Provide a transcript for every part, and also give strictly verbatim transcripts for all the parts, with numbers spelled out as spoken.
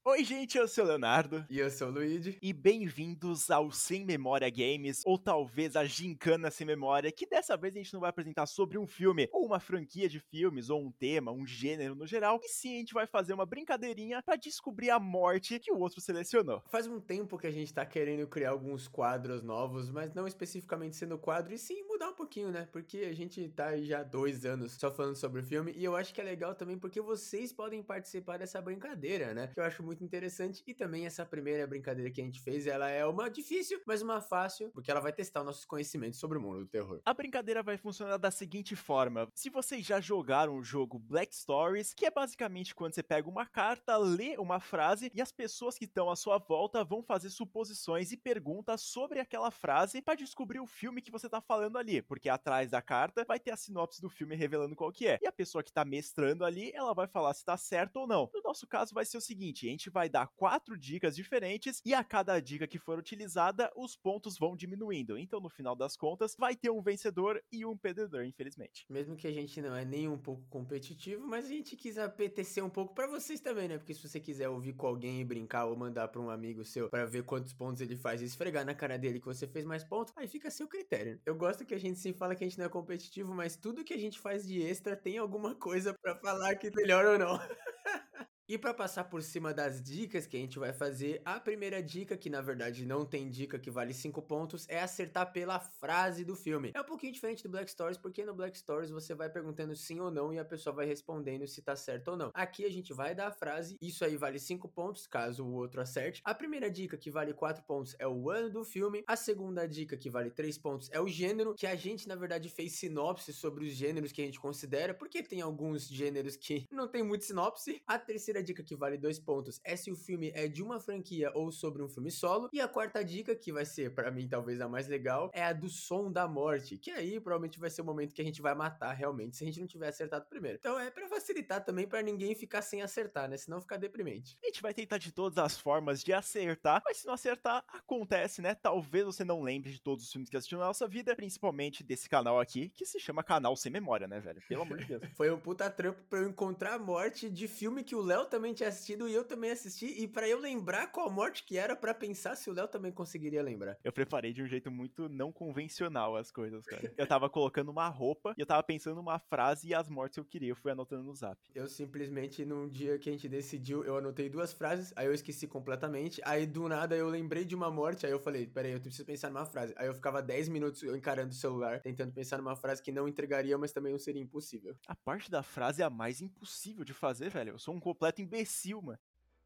Oi gente, eu sou o Leonardo. E eu sou o Luigi. E bem-vindos ao Sem Memória Games, ou talvez a Gincana Sem Memória, que dessa vez a gente não vai apresentar sobre um filme, ou uma franquia de filmes, ou um tema, um gênero no geral, e sim a gente vai fazer uma brincadeirinha pra descobrir a morte que o outro selecionou. Faz um tempo que a gente tá querendo criar alguns quadros novos, mas não especificamente sendo quadro, e sim mudar um pouquinho, né? Porque a gente tá aí já há dois anos só falando sobre o filme, e eu acho que é legal também porque vocês podem participar dessa brincadeira, né? Que eu acho muito interessante, e também essa primeira brincadeira que a gente fez, ela é uma difícil, mas uma fácil, porque ela vai testar os nossos conhecimentos sobre o mundo do terror. A brincadeira vai funcionar da seguinte forma: se vocês já jogaram o jogo Black Stories, que é basicamente quando você pega uma carta, lê uma frase e as pessoas que estão à sua volta vão fazer suposições e perguntas sobre aquela frase para descobrir o filme que você tá falando ali, porque atrás da carta vai ter a sinopse do filme revelando qual que é. E a pessoa que tá mestrando ali, ela vai falar se tá certo ou não. No nosso caso vai ser o seguinte: a gente vai dar quatro dicas diferentes e a cada dica que for utilizada, os pontos vão diminuindo. Então, no final das contas, vai ter um vencedor e um perdedor, infelizmente. Mesmo que a gente não é nem um pouco competitivo, mas a gente quis apetecer um pouco pra vocês também, né? Porque se você quiser ouvir com alguém e brincar ou mandar pra um amigo seu pra ver quantos pontos ele faz e esfregar na cara dele que você fez mais pontos, aí fica a seu critério. Eu gosto que a gente sempre fala que a gente não é competitivo, mas tudo que a gente faz de extra tem alguma coisa pra falar que melhor ou não. E para passar por cima das dicas que a gente vai fazer, a primeira dica, que na verdade não tem dica que vale cinco pontos, é acertar pela frase do filme. É um pouquinho diferente do Black Stories, porque no Black Stories você vai perguntando sim ou não e a pessoa vai respondendo se tá certo ou não. Aqui a gente vai dar a frase, isso aí vale cinco pontos, caso o outro acerte. A primeira dica, que vale quatro pontos, é o ano do filme. A segunda dica, que vale três pontos, é o gênero, que a gente na verdade fez sinopse sobre os gêneros que a gente considera, porque tem alguns gêneros que não tem muito sinopse. A terceira dica, que vale dois pontos, é se o filme é de uma franquia ou sobre um filme solo. E a quarta dica, que vai ser pra mim talvez a mais legal, é a do som da morte, que aí provavelmente vai ser o momento que a gente vai matar realmente, se a gente não tiver acertado primeiro. Então é pra facilitar também, pra ninguém ficar sem acertar, né? Senão fica deprimente. A gente vai tentar de todas as formas de acertar, mas se não acertar, acontece, né? Talvez você não lembre de todos os filmes que assistiu na nossa vida, principalmente desse canal aqui, que se chama Canal Sem Memória, né, velho? Pelo amor de Deus. Foi um puta trampo pra eu encontrar a morte de filme que o Léo também tinha assistido e eu também assisti, e pra eu lembrar qual morte que era, pra pensar se o Léo também conseguiria lembrar. Eu preparei de um jeito muito não convencional as coisas, cara. Eu tava colocando uma roupa e eu tava pensando uma frase e as mortes que eu queria, eu fui anotando no zap. Eu simplesmente, num dia que a gente decidiu, eu anotei duas frases, aí eu esqueci completamente, aí do nada eu lembrei de uma morte, aí eu falei, peraí, eu preciso pensar numa frase. Aí eu ficava dez minutos encarando o celular, tentando pensar numa frase que não entregaria, mas também não seria impossível. A parte da frase é a mais impossível de fazer, velho. Eu sou um completo imbecil, mano.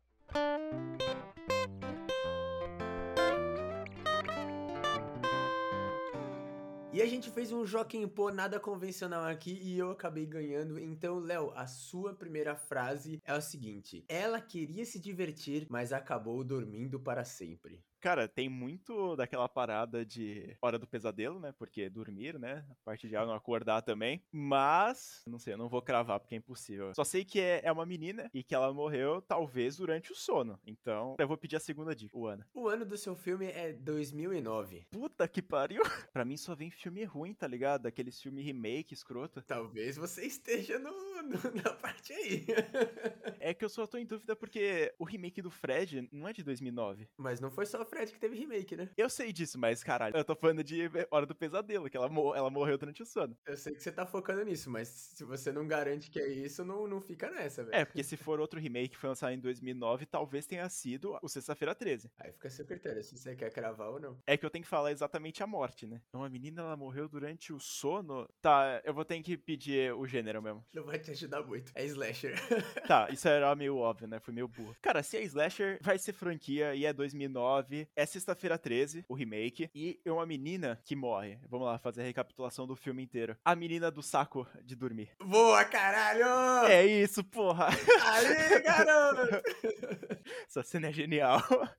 E a gente fez um Joaquim Pô nada convencional aqui e eu acabei ganhando. Então, Léo, a sua primeira frase é o seguinte: ela queria se divertir, mas acabou dormindo para sempre. Cara, tem muito daquela parada de hora do pesadelo, né? Porque dormir, né? A parte de ah, não acordar também. Mas, não sei, eu não vou cravar porque é impossível. Só sei que é, é uma menina e que ela morreu, talvez, durante o sono. Então, eu vou pedir a segunda dica, o ano. O ano do seu filme é dois mil e nove. Puta que pariu. Pra mim só vem filme ruim, tá ligado? Aqueles filme remake, escroto. Talvez você esteja no, no- na parte aí. É que eu só tô em dúvida porque o remake do Fred não é de dois mil e nove. Mas não foi só o Fred que teve remake, né? Eu sei disso, mas caralho, eu tô falando de Hora do Pesadelo, que ela, mo- ela morreu durante o sono. Eu sei que você tá focando nisso, mas se você não garante que é isso, não, não fica nessa, velho. É, porque se for outro remake que foi lançado em dois mil e nove, talvez tenha sido o Sexta-feira treze. Aí fica a seu critério, se você quer cravar ou não. É que eu tenho que falar exatamente a morte, né? Então a menina, ela morreu durante o sono? Tá, eu vou ter que pedir o gênero mesmo. Não vai te ajudar muito. É slasher. Tá, isso era meio óbvio, né? Foi meio burro. Cara, se é slasher, vai ser franquia e é dois mil e nove, é Sexta-feira treze, o remake, e é uma menina que morre. Vamos lá, fazer a recapitulação do filme inteiro. A menina do saco de dormir. Boa, caralho! É isso, porra! Aê, garoto! Essa cena é genial.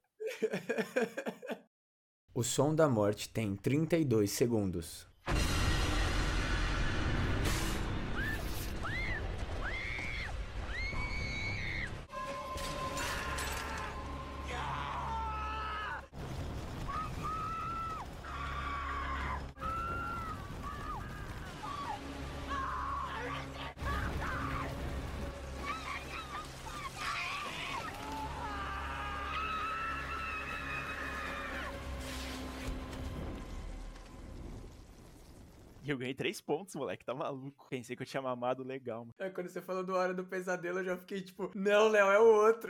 O som da morte tem trinta e dois segundos. E eu ganhei três pontos, moleque, tá maluco. Pensei que eu tinha mamado legal, mano. É, quando você falou do Hora do Pesadelo, eu já fiquei tipo, não, Léo, é o outro.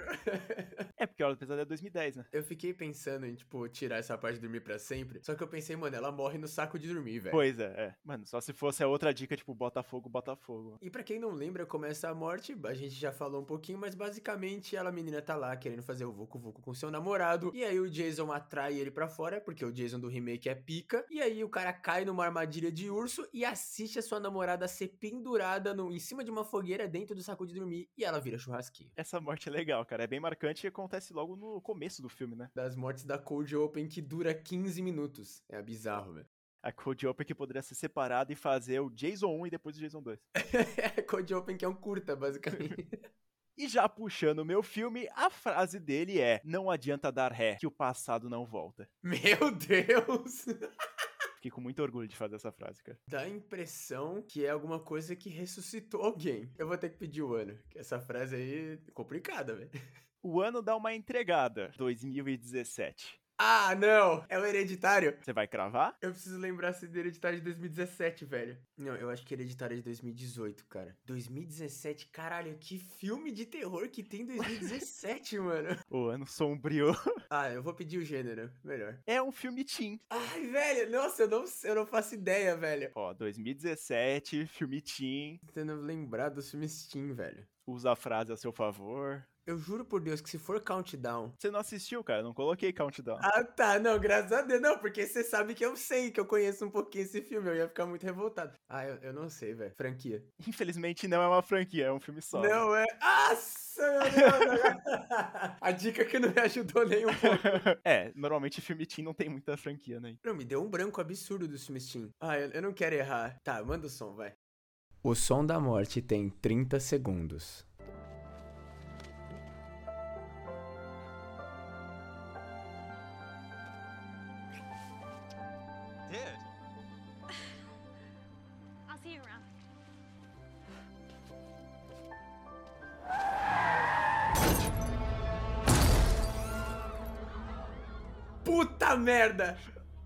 É, porque a Hora do Pesadelo é dois mil e dez, né? Eu fiquei pensando em, tipo, tirar essa parte de dormir pra sempre. Só que eu pensei, mano, ela morre no saco de dormir, velho. Pois é, é. Mano, só se fosse a outra dica, tipo, Botafogo, Botafogo. E pra quem não lembra como é essa morte, a gente já falou um pouquinho, mas basicamente ela, a menina, tá lá querendo fazer o Vucu Vucu com seu namorado. E aí o Jason atrai ele pra fora, porque o Jason do remake é pica. E aí o cara cai numa armadilha de urso e assiste a sua namorada ser pendurada no, em cima de uma fogueira dentro do saco de dormir. E ela vira churrasquinho. Essa morte é legal, cara. É bem marcante e acontece logo no começo do filme, né? Das mortes da Cold Open que dura quinze minutos. É bizarro, velho. A Cold Open que poderia ser separada e fazer o Jason um e depois o Jason dois. É, Cold Open que é um curta, basicamente. E já puxando o meu filme, a frase dele é: não adianta dar ré, que o passado não volta. Meu Deus! Fiquei com muito orgulho de fazer essa frase, cara. Dá a impressão que é alguma coisa que ressuscitou alguém. Eu vou ter que pedir o ano, que essa frase aí é complicada, velho. O ano dá uma entregada, dois mil e dezessete. Ah, não! É o Hereditário? Você vai cravar? Eu preciso lembrar se do Hereditário de dois mil e dezessete, velho. Não, eu acho que Hereditário é de dois mil e dezoito, cara. dois mil e dezessete, caralho, que filme de terror que tem em dois mil e dezessete, mano. O ano sombrio. Ah, eu vou pedir o gênero, melhor. É um filme teen. Ai, velho, nossa, eu não, eu não faço ideia, velho. Ó, dois mil e dezessete, filme teen. Tentando lembrar dos filmes teen, velho. Usa a frase a seu favor. Eu juro por Deus que se for Countdown... Você não assistiu, cara? Eu não coloquei Countdown. Ah, tá. Não, graças a Deus. Não, porque você sabe que eu sei, que eu conheço um pouquinho esse filme. Eu ia ficar muito revoltado. Ah, eu, eu não sei, velho. Franquia. Infelizmente não é uma franquia, é um filme só. Não é... Nossa, meu Deus. A dica que não me ajudou nem um pouco. É, normalmente filme teen não tem muita franquia, né? Não, me deu um branco absurdo dos filmes teen. Ah, eu, eu não quero errar. Tá, manda o som, vai. O som da morte tem trinta segundos. I'll see you around. Puta merda!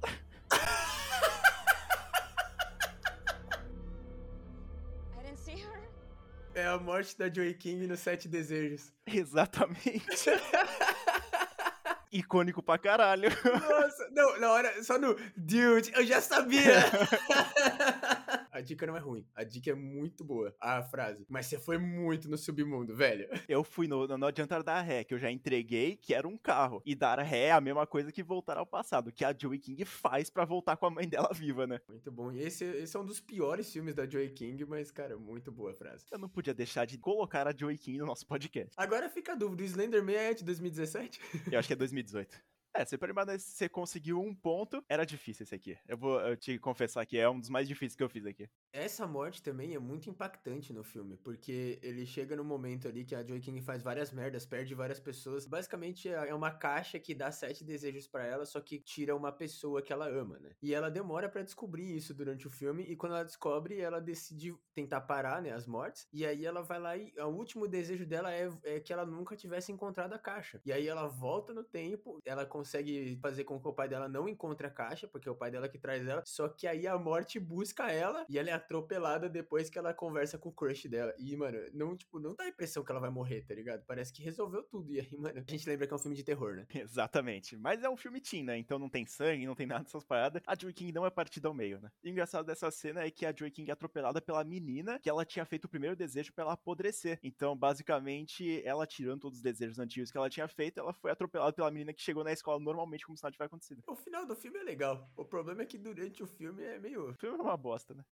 I didn't see her. É a morte da Joey King no Sete Desejos. Exatamente. Icônico pra caralho. Nossa, não, na hora, só no Dude, eu já sabia! A dica não é ruim, a dica é muito boa, a frase. Mas você foi muito no submundo, velho. Eu fui no, no Não Adianta Dar Ré, que eu já entreguei que era um carro. E dar ré é a mesma coisa que voltar ao passado, que a Joey King faz pra voltar com a mãe dela viva, né? Muito bom. E esse, esse é um dos piores filmes da Joey King, mas, cara, muito boa a frase. Eu não podia deixar de colocar a Joey King no nosso podcast. Agora fica a dúvida, o Slenderman é de dois mil e dezessete? Eu acho que é dois mil e dezoito. É, você permanece, você conseguiu um ponto. Era difícil esse aqui. Eu vou eu te confessar que é um dos mais difíceis que eu fiz aqui. Essa morte também é muito impactante no filme, porque ele chega no momento ali que a Joey King faz várias merdas, perde várias pessoas. Basicamente é uma caixa que dá sete desejos pra ela, só que tira uma pessoa que ela ama, né? E ela demora pra descobrir isso durante o filme, e quando ela descobre, ela decide tentar parar, né, as mortes. E aí ela vai lá e o último desejo dela é, é que ela nunca tivesse encontrado a caixa. E aí ela volta no tempo, ela consegue fazer com que o pai dela não encontre a caixa, porque é o pai dela que traz ela, só que aí a morte busca ela e ela é atropelada depois que ela conversa com o crush dela. E, mano, não, tipo, não dá a impressão que ela vai morrer, tá ligado? Parece que resolveu tudo. E aí, mano, a gente lembra que é um filme de terror, né? Exatamente. Mas é um filme teen, né? Então não tem sangue, não tem nada dessas paradas. A Joey King não é partida ao meio, né? E o engraçado dessa cena é que a Joey King é atropelada pela menina que ela tinha feito o primeiro desejo pra ela apodrecer. Então, basicamente, ela tirando todos os desejos antigos que ela tinha feito, ela foi atropelada pela menina que chegou na escola normalmente como se nada tivesse acontecido. O final do filme é legal. O problema é que durante o filme é meio... O filme é uma bosta, né?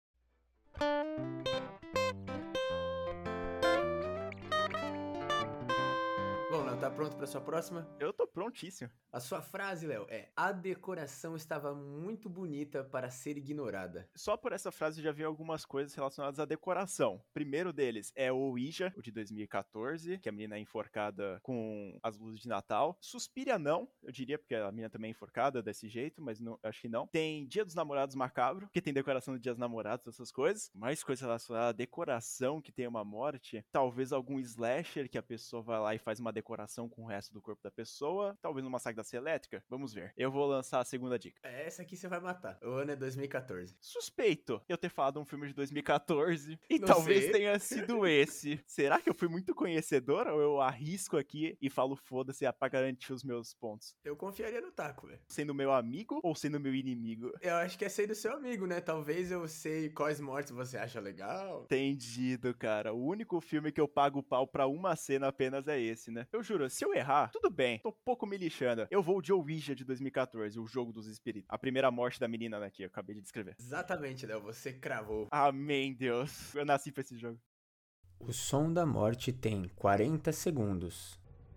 Bom, Léo, tá pronto pra sua próxima? Eu tô prontíssimo. A sua frase, Léo, é: a decoração estava muito bonita para ser ignorada. Só por essa frase eu já vi algumas coisas relacionadas à decoração. Primeiro deles é o Ouija, o de dois mil e quatorze, que a menina é enforcada com as luzes de Natal. Suspiria não, eu diria, porque a menina também é enforcada desse jeito, mas não, acho que não. Tem Dia dos Namorados macabro, que tem decoração do Dia dos Namorados, essas coisas. Mais coisas relacionadas à decoração, que tem uma morte. Talvez algum slasher, que a pessoa vai lá e faz uma decoração interação com o resto do corpo da pessoa, talvez um massacre da Serra Elétrica, vamos ver. Eu vou lançar a segunda dica. Essa aqui você vai matar. O ano é dois mil e quatorze. Suspeito eu ter falado um filme de dois mil e quatorze e Não talvez sei. tenha sido esse. Será que eu fui muito conhecedor ou eu arrisco aqui e falo foda-se pra garantir os meus pontos? Eu confiaria no taco, velho. Sendo meu amigo ou sendo meu inimigo? Eu acho que é ser do seu amigo, né? Talvez eu sei quais mortes você acha legal. Entendido, cara. O único filme que eu pago pau pra uma cena apenas é esse, né? Eu juro, se eu errar, tudo bem. Tô pouco me lixando. Eu vou de Ouija de dois mil e quatorze, o jogo dos espíritos. A primeira morte da menina aqui, eu acabei de descrever. Exatamente, Léo. Você cravou. Amém, Deus. Eu nasci pra esse jogo. O som da morte tem quarenta segundos.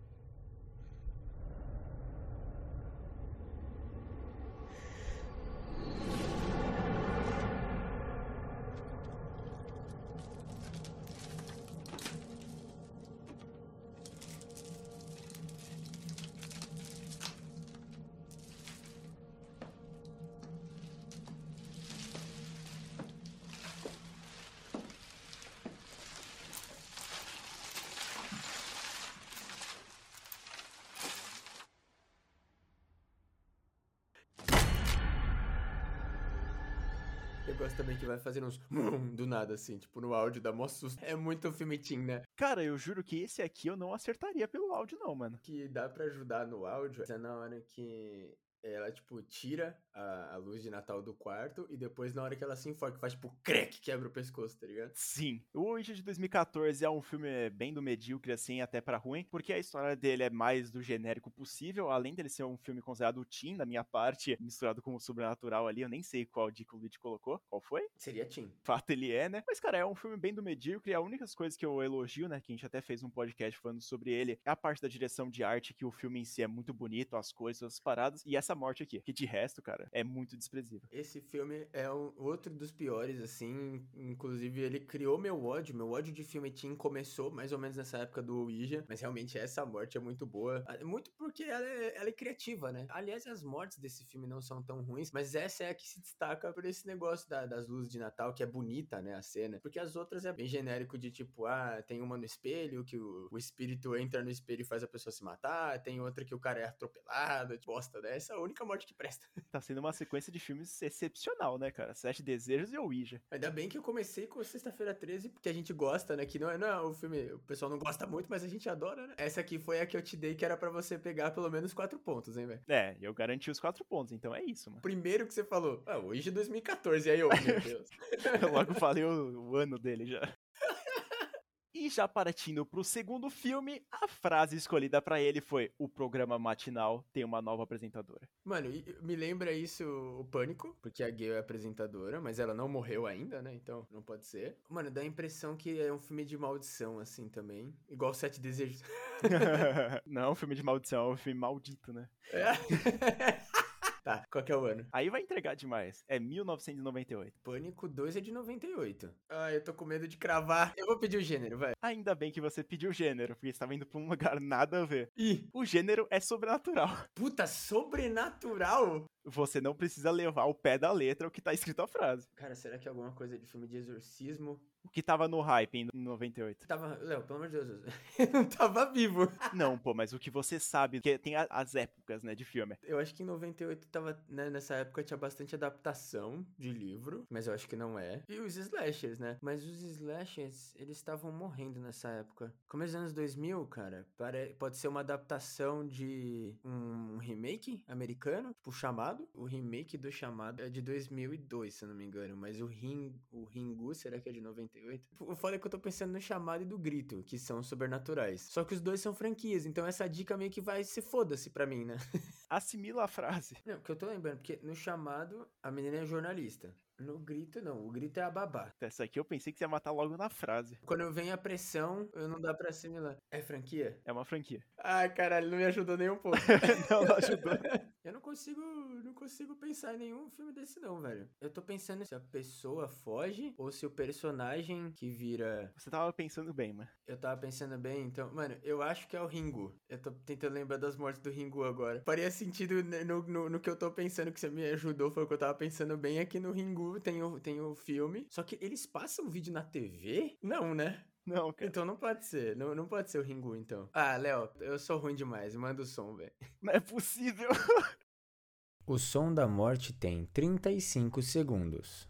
Eu gosto também que vai fazendo uns do nada, assim, tipo, no áudio dá mó susto. É muito filme teen, né? Cara, eu juro que esse aqui eu não acertaria pelo áudio, não, mano. Que dá pra ajudar no áudio é na hora que ela, tipo, tira a, a luz de Natal do quarto e depois na hora que ela se enfoca, faz, tipo, crack, quebra o pescoço, tá ligado? Sim. O Ouija de dois mil e quatorze é um filme bem do medíocre, assim, até pra ruim, porque a história dele é mais do genérico possível, além dele ser um filme considerado teen, da minha parte, misturado com o sobrenatural ali, eu nem sei qual dica o Luigi colocou, qual foi? Seria teen. Fato ele é, né? Mas, cara, é um filme bem do medíocre, a única coisa que eu elogio, né, que a gente até fez um podcast falando sobre ele, é a parte da direção de arte, que o filme em si é muito bonito, as coisas, as paradas, e essa morte aqui, que de resto, cara, é muito desprezível. Esse filme é um, outro dos piores, assim, inclusive ele criou meu ódio, meu ódio de filme teen começou mais ou menos nessa época do Ouija, mas realmente essa morte é muito boa, muito porque ela é, ela é criativa, né? Aliás, as mortes desse filme não são tão ruins, mas essa é a que se destaca por esse negócio da, das luzes de Natal, que é bonita, né, a cena, porque as outras é bem genérico de tipo, ah, tem uma no espelho, que o, o espírito entra no espelho e faz a pessoa se matar, tem outra que o cara é atropelado, bosta, né? Essa é a única morte que presta. Tá sendo uma sequência de filmes excepcional, né, cara? Sete Desejos e Ouija. Ainda bem que eu comecei com Sexta-feira treze, porque a gente gosta, né? Que não é, não é o filme, o pessoal não gosta muito, mas a gente adora, né? Essa aqui foi a que eu te dei, que era pra você pegar pelo menos quatro pontos, hein, velho? É, eu garanti os quatro pontos, então é isso, mano. Primeiro que você falou, ah, hoje é dois mil e quatorze, aí eu, meu Deus. Eu logo falei o, o ano dele já. E já partindo pro segundo filme, a frase escolhida pra ele foi: o programa matinal tem uma nova apresentadora. Mano, me lembra isso o Pânico, porque a Gale é apresentadora, mas ela não morreu ainda, né? Então não pode ser. Mano, dá a impressão que é um filme de maldição, assim, também. Igual Sete Desejos. Não, um filme de maldição, é um filme maldito, né? É. Tá, qual que é o ano? Aí vai entregar demais. É mil novecentos e noventa e oito. Pânico dois é de noventa e oito. Ah, eu tô com medo de cravar. Eu vou pedir o gênero, vai. Ainda bem que você pediu o gênero, porque você tava indo pra um lugar nada a ver. Ih, O gênero é sobrenatural. puta, sobrenatural? Você não precisa levar ao pé da letra o que tá escrito a frase. Cara, será que é alguma coisa de filme de exorcismo? O que tava no hype em noventa e oito. Tava. Léo, pelo amor de Deus, eu não tava vivo. Não, pô, mas o que você sabe, que tem a- as épocas, né, de filme. Eu acho que em noventa e oito tava, né, nessa época tinha bastante adaptação de livro, mas eu acho que não é. E os slashers, né? Mas os slashers, eles estavam morrendo nessa época. Começo dos anos dois mil, cara, pare... pode ser uma adaptação de um remake americano, tipo Chamado. O remake do Chamado é de dois mil e dois, se eu não me engano, mas o, Ring... o Ringu, será que é de noventa e oito? O foda é que eu tô pensando no Chamado e do Grito, que são sobrenaturais. Só que os dois são franquias, então essa dica meio que vai ser foda-se pra mim, né? Assimila a frase. Não, que eu tô lembrando, porque no Chamado a menina é jornalista. No Grito, não. O Grito é a babá. Essa aqui eu pensei que você ia matar logo na frase. Quando vem a pressão, eu não dá pra assimilar. É franquia? É uma franquia. Ai, caralho, não me ajudou nem um pouco. Não, não ajudou. Eu não consigo, não consigo pensar em nenhum filme desse não, velho. Eu tô pensando se a pessoa foge ou se o personagem que vira... Você tava pensando bem, mano. Eu tava pensando bem, então... Mano, eu acho que é o Ringu. Eu tô tentando lembrar das mortes do Ringu agora. Faria sentido no, no, no que eu tô pensando, que você me ajudou, foi o que eu tava pensando bem aqui no Ringu. Tem o, tem o filme. Só que eles passam vídeo na T V? Não, né? Não, cara. Então não pode ser. Não, não pode ser o Ringu, então. Ah, Léo, eu sou ruim demais. Manda o som, velho. Não é possível. O som da morte tem trinta e cinco segundos.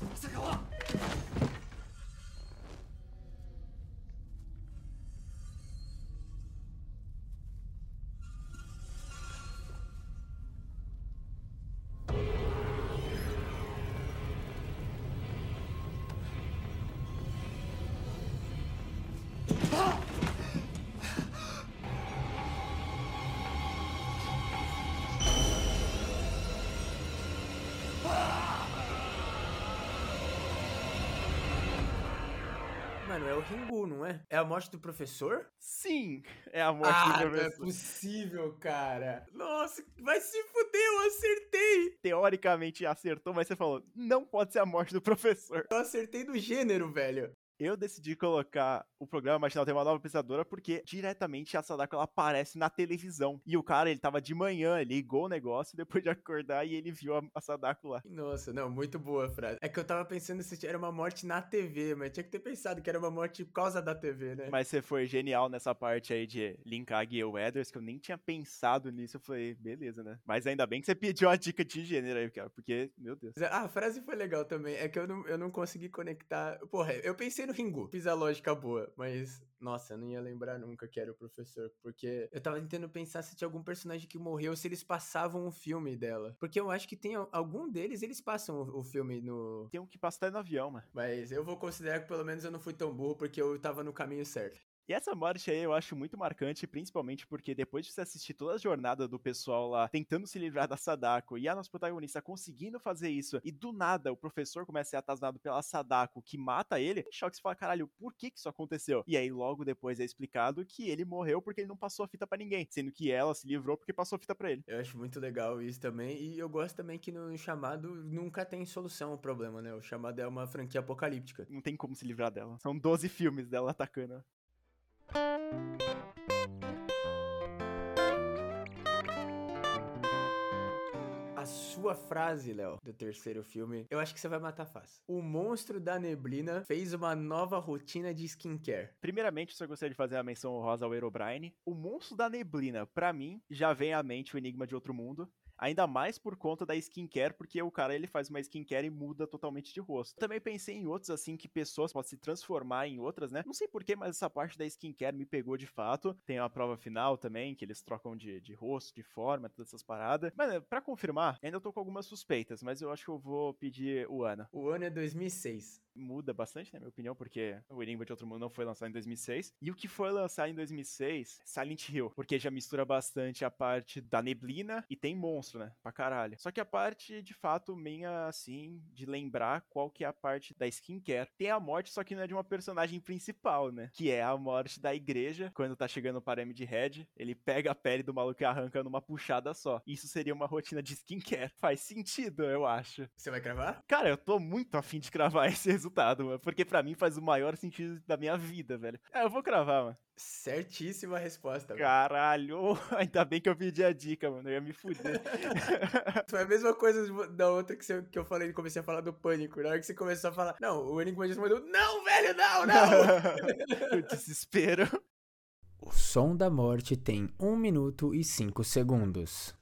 Mano, é o Ringu, não é? É a morte do professor? Sim, é a morte Ah, do não é professor. possível, cara. Nossa, vai se fuder, eu acertei. Teoricamente acertou, mas você falou, não pode ser a morte do professor. Eu acertei do gênero, velho. Eu decidi colocar o programa Matinal Tem uma Nova Pensadora porque diretamente a Sadako ela aparece na televisão. E o cara, ele tava de manhã, ele ligou o negócio depois de acordar e ele viu a, a Sadako lá. Nossa, não, muito boa a frase. É que eu tava pensando se era uma morte na T V, mas tinha que ter pensado que era uma morte por causa da T V, né? Mas você foi genial nessa parte aí de linkar Gale Weathers, que eu nem tinha pensado nisso. Eu falei, beleza, né? Mas ainda bem que você pediu uma dica de gênero aí, cara, porque, meu Deus. Ah, a frase foi legal também. É que eu não, eu não consegui conectar. Porra, eu pensei no Ringu, fiz a lógica boa, mas, nossa, eu não ia lembrar nunca que era o professor, porque eu tava tentando pensar se tinha algum personagem que morreu, se eles passavam o filme dela. Porque eu acho que tem algum deles, eles passam o, o filme no. Tem um que passa até no avião, mano. Mas eu vou considerar que pelo menos eu não fui tão burro, porque eu tava no caminho certo. E essa morte aí eu acho muito marcante, principalmente porque depois de você assistir toda a jornada do pessoal lá tentando se livrar da Sadako e a nossa protagonista conseguindo fazer isso, e do nada o professor começa a ser atasnado pela Sadako que mata ele, em choque você fala, caralho, por que que isso aconteceu? E aí logo depois é explicado que ele morreu porque ele não passou a fita pra ninguém, sendo que ela se livrou porque passou a fita pra ele. Eu acho muito legal isso também, e eu gosto também que no chamado nunca tem solução ao problema, né? O chamado é uma franquia apocalíptica. Não tem como se livrar dela. São doze filmes dela atacando. A sua frase, Léo, do terceiro filme, eu acho que você vai matar fácil. O monstro da neblina fez uma nova rotina de skincare. Primeiramente, só gostaria de fazer a menção honrosa ao Herobrine. O monstro da neblina, pra mim, já vem à mente o Enigma de Outro Mundo. Ainda mais por conta da skincare, porque o cara ele faz uma skincare e muda totalmente de rosto. Também pensei em outros, assim, que pessoas podem se transformar em outras, né? Não sei porquê, mas essa parte da skincare me pegou de fato. Tem a prova final também, que eles trocam de, de rosto, de forma, todas essas paradas. Mas, pra confirmar, ainda tô com algumas suspeitas, mas eu acho que eu vou pedir o ano. O ano é dois mil e seis. Muda bastante, na minha opinião, porque o Enigma de Outro Mundo não foi lançado em dois mil e seis. E o que foi lançado em dois mil e seis, Silent Hill, porque já mistura bastante a parte da neblina e tem monstro, né? Pra caralho. Só que a parte, de fato, meia assim, de lembrar qual que é a parte da skincare. Tem a morte, só que não é de uma personagem principal, né? Que é a morte da igreja, quando tá chegando o Pyramid Head, ele pega a pele do maluco e arranca numa puxada só. Isso seria uma rotina de skincare. Faz sentido, eu acho. Você vai cravar? Cara, eu tô muito afim de cravar esse resultado, mano. Porque pra mim faz o maior sentido da minha vida, velho. É, eu vou cravar, mano. Certíssima resposta, velho. Caralho, ainda bem que eu pedi a dica, mano. Eu ia me fuder. Foi a mesma coisa da outra que, você, que eu falei, comecei a falar do pânico. Na hora que você começou a falar, não, o Enigma de mandou, não, velho, não, não! O desespero. O som da morte tem um minuto e cinco segundos.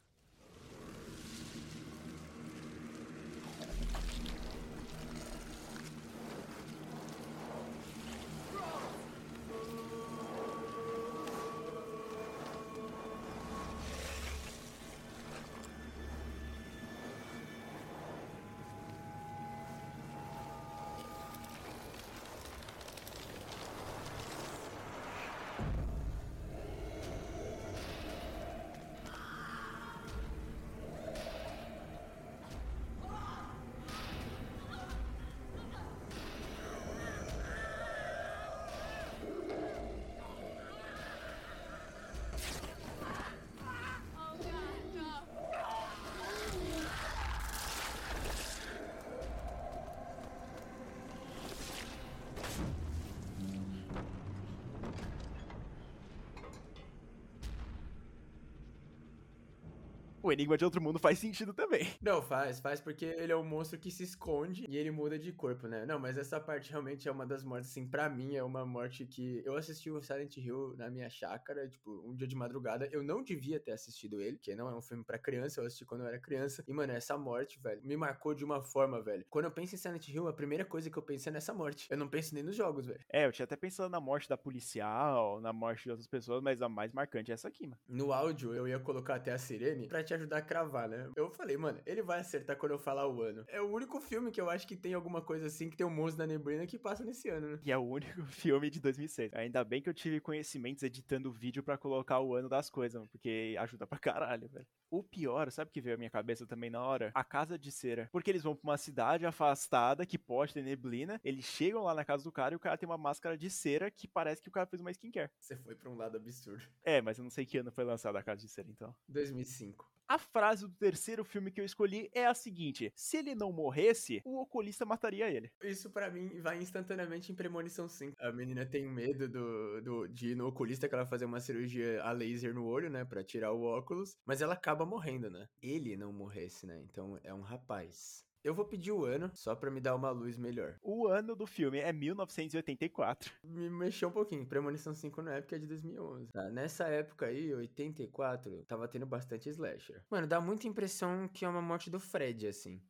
O Enigma de Outro Mundo faz sentido também. Não, faz, faz porque ele é um monstro que se esconde e ele muda de corpo, né? Não, mas essa parte realmente é uma das mortes, assim, pra mim é uma morte que... Eu assisti o Silent Hill na minha chácara, tipo, um dia de madrugada. Eu não devia ter assistido ele, que não é um filme pra criança, eu assisti quando eu era criança. E, mano, essa morte, velho, me marcou de uma forma, velho. Quando eu penso em Silent Hill, a primeira coisa que eu penso é nessa morte. Eu não penso nem nos jogos, velho. É, eu tinha até pensado na morte da policial, na morte de outras pessoas, mas a mais marcante é essa aqui, mano. No áudio, eu ia colocar até a sirene pra te ajudar a cravar, né? Eu falei, mano, ele vai acertar quando eu falar o ano. É o único filme que eu acho que tem alguma coisa assim, que tem um monstro da neblina que passa nesse ano, né? E é o único filme de dois mil e seis. Ainda bem que eu tive conhecimentos editando vídeo pra colocar o ano das coisas, mano, porque ajuda pra caralho, velho. O pior, sabe o que veio à minha cabeça também na hora? A Casa de Cera. Porque eles vão pra uma cidade afastada, que pode ter neblina, eles chegam lá na casa do cara e o cara tem uma máscara de cera que parece que o cara fez uma skincare. Você foi pra um lado absurdo. É, mas eu não sei que ano foi lançada a Casa de Cera, então. dois mil e cinco. A frase do terceiro filme que eu escolhi é a seguinte: se ele não morresse, o oculista mataria ele. Isso pra mim vai instantaneamente em Premonição cinco. A menina tem medo do, do, de ir no oculista, que ela vai fazer uma cirurgia a laser no olho, né, pra tirar o óculos, mas ela acaba morrendo, né? Ele não morresse, né? Então é um rapaz. Eu vou pedir o ano, só pra me dar uma luz melhor. O ano do filme é mil novecentos e oitenta e quatro. Me mexeu um pouquinho. Premonição cinco na época é de dois mil e onze. Tá, nessa época aí, oitenta e quatro, tava tendo bastante slasher. Mano, dá muita impressão que é uma morte do Fred, assim.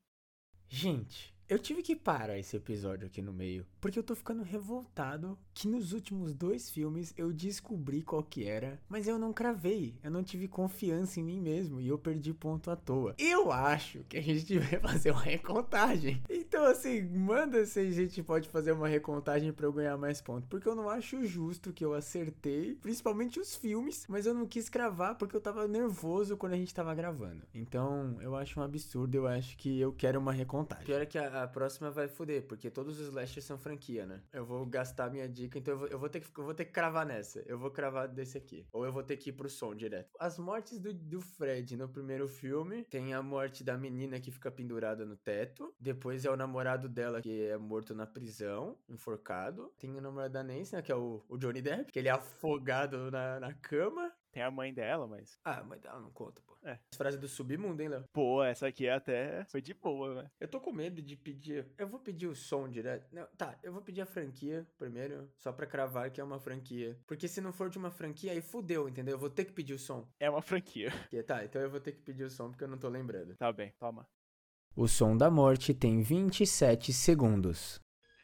Gente, eu tive que parar esse episódio aqui no meio, porque eu tô ficando revoltado que nos últimos dois filmes eu descobri qual que era, mas eu não cravei, eu não tive confiança em mim mesmo e eu perdi ponto à toa. Eu acho que a gente devia fazer uma recontagem. Então assim, manda se a gente pode fazer uma recontagem pra eu ganhar mais pontos, porque eu não acho justo que eu acertei, principalmente os filmes, mas eu não quis cravar porque eu tava nervoso quando a gente tava gravando. Então eu acho um absurdo, eu acho que eu quero uma recontagem. Pior é que a, a próxima vai foder, porque todos os slashers são franquia, né? Eu vou gastar minha dica, então eu vou, eu vou, ter, que, eu vou ter que cravar nessa. Eu vou cravar desse aqui. Ou eu vou ter que ir pro som direto. As mortes do, do Fred no primeiro filme, tem a morte da menina que fica pendurada no teto. Depois é o namorado dela que é morto na prisão, enforcado. Tem o namorado da Nancy, né, que é o, o Johnny Depp, que ele é afogado na, na cama. Tem a mãe dela, mas... Ah, a mãe dela não conta, pô. É. Frase do submundo, hein, Léo? Pô, essa aqui até foi de boa, velho. Eu tô com medo de pedir... Eu vou pedir o som direto. Não, tá, eu vou pedir a franquia primeiro, só pra cravar que é uma franquia. Porque se não for de uma franquia, aí fudeu, entendeu? Eu vou ter que pedir o som. É uma franquia. Que, tá, então eu vou ter que pedir o som porque eu não tô lembrando. Tá bem, toma. O som da morte tem vinte e sete segundos.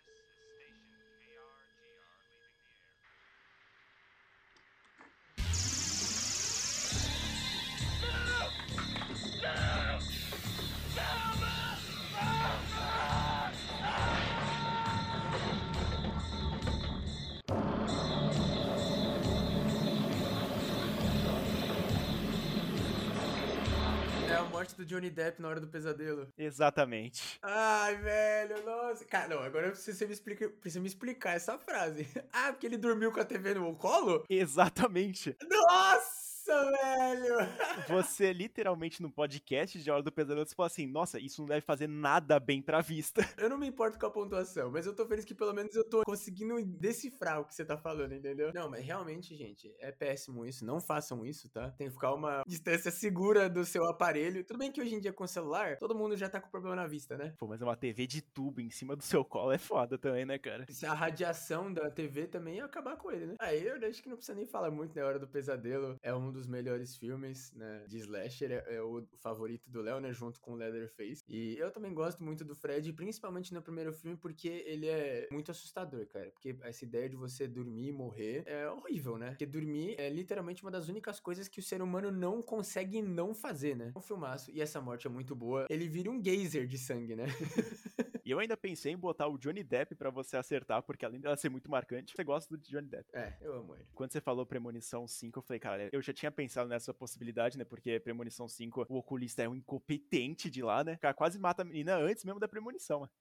É a morte do Johnny Depp na hora do pesadelo. Exatamente. Ai, velho, nossa. Cara, não, agora eu preciso você me explicar, precisa me explicar essa frase. Ah, porque ele dormiu com a T V no colo? Exatamente. Nossa, velho. Você literalmente no podcast de Hora do Pesadelo, você fala assim, nossa, isso não deve fazer nada bem pra vista. Eu não me importo com a pontuação, mas eu tô feliz que pelo menos eu tô conseguindo decifrar o que você tá falando, entendeu? Não, mas realmente, gente, é péssimo isso. Não façam isso, tá? Tem que ficar uma distância segura do seu aparelho. Tudo bem que hoje em dia com o celular, todo mundo já tá com problema na vista, né? Pô, mas uma T V de tubo em cima do seu colo é foda também, né, cara? Se a radiação da T V também ia acabar com ele, né? Aí eu acho que não precisa nem falar muito, né? Hora do Pesadelo é um dos melhores filmes, né? De slasher, é, é o favorito do Léo, né? Junto com o Leatherface. E eu também gosto muito do Fred, principalmente no primeiro filme, porque ele é muito assustador, cara. Porque essa ideia de você dormir e morrer é horrível, né? Porque dormir é literalmente uma das únicas coisas que o ser humano não consegue não fazer, né? É um filmaço. E essa morte é muito boa. Ele vira um geyser de sangue, né? E eu ainda pensei em botar o Johnny Depp pra você acertar, porque além dela ser muito marcante, você gosta do Johnny Depp. É, eu amo ele. Quando você falou Premonição cinco, eu falei, cara, eu já tinha pensado nessa possibilidade, né? Porque Premonição cinco, o oculista é um incompetente de lá, né? O cara quase mata a menina antes mesmo da premonição, né?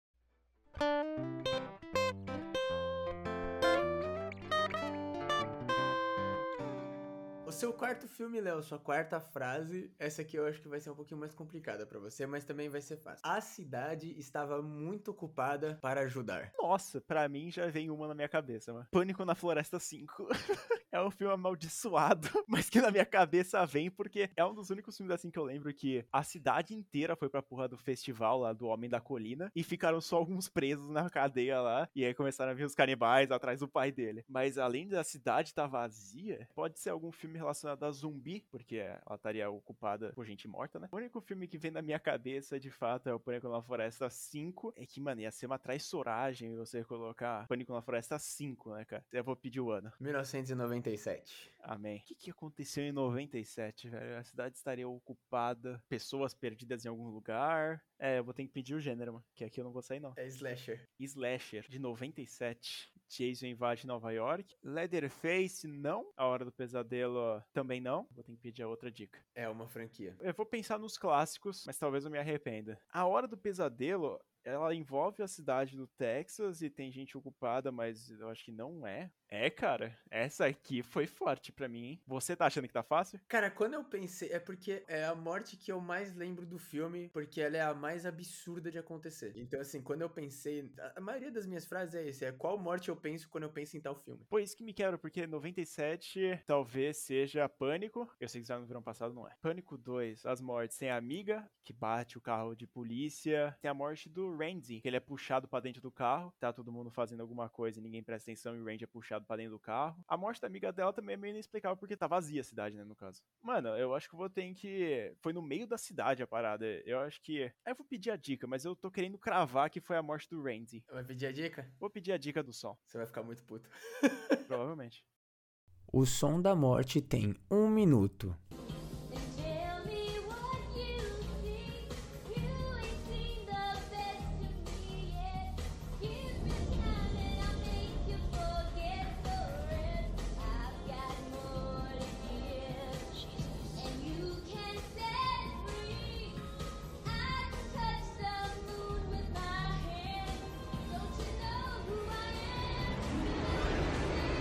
seu quarto filme, Léo, sua quarta frase, essa aqui eu acho que vai ser um pouquinho mais complicada pra você, mas também vai ser fácil. A cidade estava muito ocupada para ajudar. Nossa, pra mim já vem uma na minha cabeça, mano. Pânico na Floresta cinco. É um filme amaldiçoado, mas que na minha cabeça vem porque é um dos únicos filmes assim que eu lembro que a cidade inteira foi pra porra do festival lá do Homem da Colina e ficaram só alguns presos na cadeia lá e aí começaram a vir os canibais atrás do pai dele. Mas além da cidade estar vazia, pode ser algum filme relacionado a zumbi, porque ela estaria ocupada por gente morta, né? O único filme que vem na minha cabeça, de fato, é o Pânico na Floresta cinco. É que, mano, ia ser uma traiçoragem você colocar Pânico na Floresta cinco, né, cara? Eu vou pedir o ano. mil novecentos e noventa e sete. Amém. O que, que aconteceu em noventa e sete, velho? A cidade estaria ocupada, pessoas perdidas em algum lugar. É, eu vou ter que pedir o gênero, mano, que aqui eu não vou sair, não. É slasher. Slasher, de noventa e sete. Jason invade Nova York. Leatherface, não. A Hora do Pesadelo, também não. Vou ter que pedir a outra dica. É uma franquia. Eu vou pensar nos clássicos, mas talvez eu me arrependa. A Hora do Pesadelo, ela envolve a cidade do Texas e tem gente ocupada, mas eu acho que não é. É, cara, essa aqui foi forte pra mim, hein? Você tá achando que tá fácil? Cara, quando eu pensei, é porque é a morte que eu mais lembro do filme, porque ela é a mais absurda de acontecer. Então, assim, quando eu pensei, a maioria das minhas frases é esse, é qual morte eu penso quando eu penso em tal filme. Pô, isso que me quebra, porque noventa e sete talvez seja Pânico. Eu sei que já no verão passado não é. Pânico dois, as mortes. Tem a amiga, que bate o carro de polícia. Tem a morte do Randy, que ele é puxado pra dentro do carro. Tá todo mundo fazendo alguma coisa e ninguém presta atenção e o Randy é puxado pra dentro do carro. A morte da amiga dela também é meio inexplicável porque tá vazia a cidade, né, no caso. Mano, eu acho que eu vou ter que... Foi no meio da cidade a parada. Eu acho que... Eu vou pedir a dica, mas eu tô querendo cravar que foi a morte do Randy. Vai pedir a dica? Vou pedir a dica do som. Você vai ficar muito puto. Provavelmente. O som da morte tem um minuto. Tell me what you see. You ain't seen the best of me yet. Give me time and I'll make you forget the rest. I've got more to give, and you can set free. I can touch the moon with my hand. Don't you know who I am?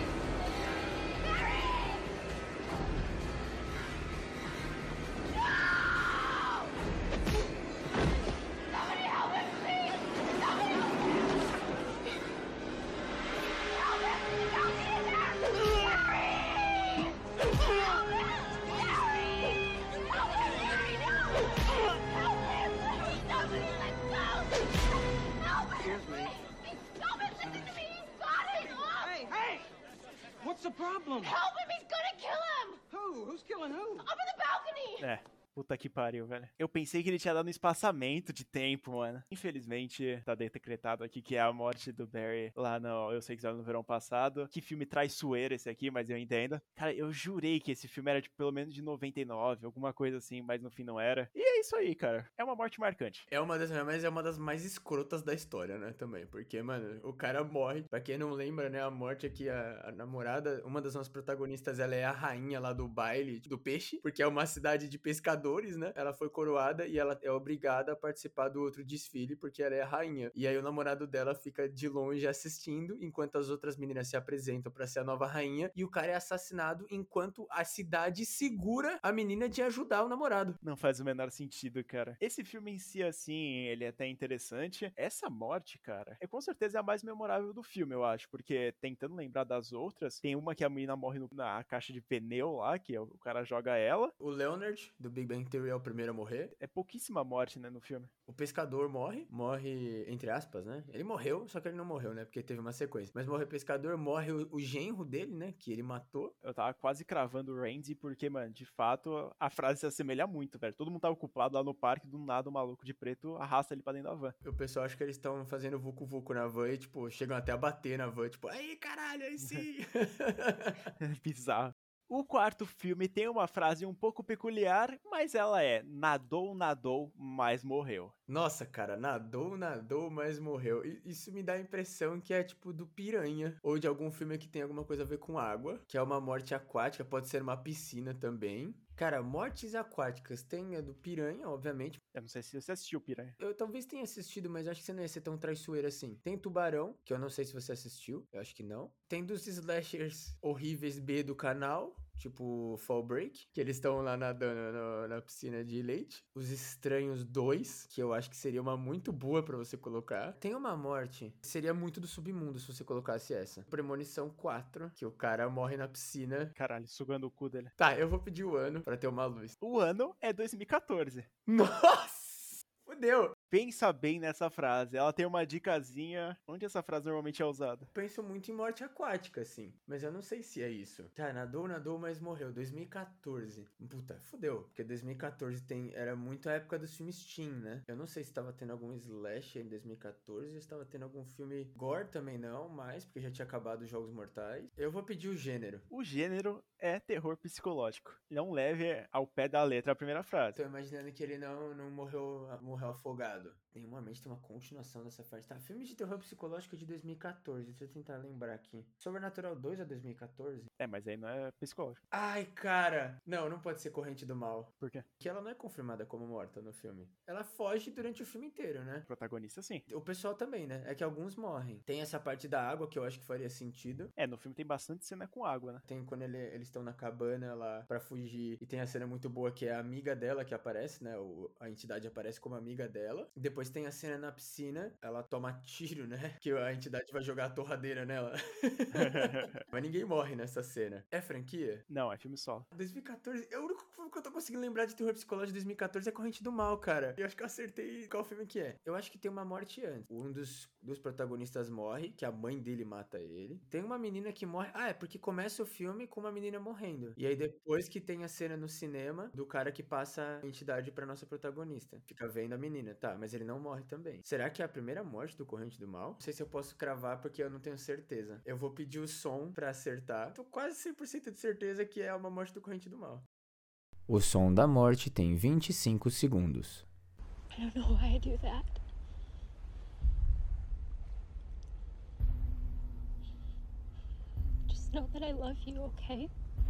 What's the problem? Help him! He's gonna kill him! Who? Who's killing who? Up in the balcony! É. Puta que pariu, velho. Eu pensei que ele tinha dado um espaçamento de tempo, mano. Infelizmente, tá decretado aqui que é a morte do Barry lá no Eu Sei Que Era no Verão Passado. Que filme traiçoeiro esse aqui, mas eu entendo. Cara, eu jurei que esse filme era de pelo menos de noventa e nove, alguma coisa assim, mas no fim não era. E é isso aí, cara. É uma morte marcante. É uma das, mas é uma das mais escrotas da história, né, também. Porque, mano, o cara morre. Pra quem não lembra, né, a morte aqui, a, a namorada, uma das nossas protagonistas, ela é a rainha lá do baile do peixe, porque é uma cidade de pescadores, né? Ela foi coroada e ela é obrigada a participar do outro desfile, porque ela é a rainha. E aí o namorado dela fica de longe assistindo, enquanto as outras meninas se apresentam pra ser a nova rainha, e o cara é assassinado enquanto a cidade segura a menina de ajudar o namorado. Não faz o menor sentido, cara. Esse filme em si, assim, ele é até interessante. Essa morte, cara, é com certeza a mais memorável do filme, eu acho. Porque, tentando lembrar das outras, tem uma que a menina morre no- na caixa de pneu lá, que o cara joga ela. O Leonard, do Big Bang Theory, é o primeiro a morrer. É pouquíssima morte, né, no filme. O pescador morre, morre entre aspas, né? Ele morreu, só que ele não morreu, né? Porque teve uma sequência. Mas morre o pescador, morre o, o genro dele, né? Que ele matou. Eu tava quase cravando o Randy, porque, mano, de fato, a frase se assemelha muito, velho. Todo mundo tava ocupado lá no parque, do nada o maluco de preto arrasta ele pra dentro da van. O pessoal acha que eles estão fazendo vucu-vucu na van e, tipo, chegam até a bater na van. Tipo, aí, caralho, aí sim. Bizarro. O quarto filme tem uma frase um pouco peculiar, mas ela é: nadou, nadou, mas morreu. Nossa, cara, nadou, nadou, mas morreu. I- Isso me dá a impressão que é tipo do Piranha, ou de algum filme que tem alguma coisa a ver com água, que é uma morte aquática, pode ser uma piscina também. Cara, mortes aquáticas tem a do Piranha, obviamente. Eu não sei se você assistiu, Piranha. Eu talvez tenha assistido, mas acho que você não ia ser tão traiçoeiro assim. Tem Tubarão, que eu não sei se você assistiu, eu acho que não. Tem dos slashers horríveis B do canal. tipo Fall Break, que eles estão lá nadando no- na piscina de leite. Os Estranhos dois, que eu acho que seria uma muito boa pra você colocar. Tem uma morte, seria muito do submundo se você colocasse essa. Premonição quatro, que o cara morre na piscina. Caralho, sugando o cu dele. Tá, eu vou pedir o ano pra ter uma luz. O ano é dois mil e quatorze. Nossa! Fudeu! Pensa bem nessa frase. Ela tem uma dicasinha. Onde essa frase normalmente é usada? Penso muito em morte aquática, assim. Mas eu não sei se é isso. Tá, nadou, nadou, mas morreu. dois mil e quatorze. Puta, fudeu. Porque dois mil e quatorze tem, era muito a época dos filmes teen, né? Eu não sei se tava tendo algum slash em dois mil e quatorze. Se tava tendo algum filme gore também não, mas porque já tinha acabado os Jogos Mortais. Eu vou pedir o gênero. O gênero é terror psicológico. Não leve ao pé da letra a primeira frase. Tô imaginando que ele não, não morreu, morreu afogado. Nenhumamente tem uma continuação dessa frase. Tá, filme de terror psicológico de dois mil e quatorze. Deixa eu tentar lembrar aqui. Sobrenatural dois é dois mil e quatorze? É, mas aí não é psicológico. Ai, cara. Não, não pode ser Corrente do Mal. Por quê? Que ela não é confirmada como morta no filme. Ela foge durante o filme inteiro, né? O protagonista, sim. O pessoal também, né? É que alguns morrem. Tem essa parte da água que eu acho que faria sentido. É, no filme tem bastante cena com água, né? Tem quando ele- eles estão na cabana lá pra fugir. E tem a cena muito boa que é a amiga dela que aparece, né? O, a entidade aparece como amiga dela. Depois tem a cena na piscina. Ela toma tiro, né? Que a entidade vai jogar a torradeira nela. Mas ninguém morre nessa cena. É franquia? Não, é filme solo. dois mil e quatorze, é o único filme que eu tô conseguindo lembrar de terror psicológico de dois mil e quatorze é Corrente do Mal, cara. Eu acho que eu acertei qual filme que é. Eu acho que tem uma morte antes. Um dos, dos protagonistas morre, que a mãe dele mata ele. Tem uma menina que morre. Ah, é porque começa o filme com uma menina morrendo. E aí depois que tem a cena no cinema do cara que passa a entidade pra nossa protagonista. Fica vendo a menina. Tá, mas ele não morre também. Será que é a primeira morte do Corrente do Mal? Não sei se eu posso cravar porque eu não tenho certeza. Eu vou pedir o som pra acertar. Tô quase cem por cento de certeza que é uma morte do Corrente do Mal. O som da morte tem vinte e cinco segundos. I don't know why I do that. Just know that I love you, okay?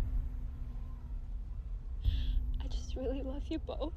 I just really love you both.